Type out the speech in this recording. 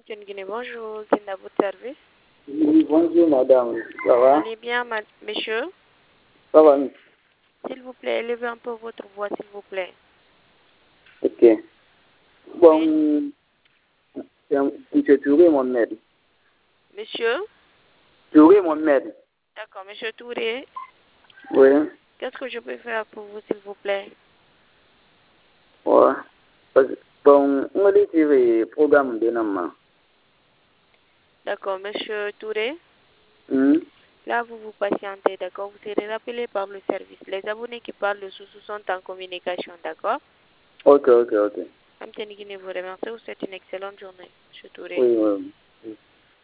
Hampton Guinée, bonjour. Quel est votre service? Oui, bonjour madame, ça va? Allez bien, monsieur? Ça va? S'il vous plaît, élevez un peu votre voix, s'il vous plaît. Ok. Bon, monsieur Touré, mon maître. Monsieur? Touré, mon maître. D'accord, monsieur Touré. Oui. Qu'est-ce que je peux faire pour vous, s'il vous plaît? Ouais. Bon, on dit que le programme de Nama. D'accord, monsieur Touré. Hmm? Là, vous vous patientez, d'accord? Vous serez rappelé par le service. Les abonnés qui parlent de sous sont en communication, d'accord? Ok. Hampton Guinée vous remercie. Vous souhaite une excellente journée, monsieur Touré. Oui.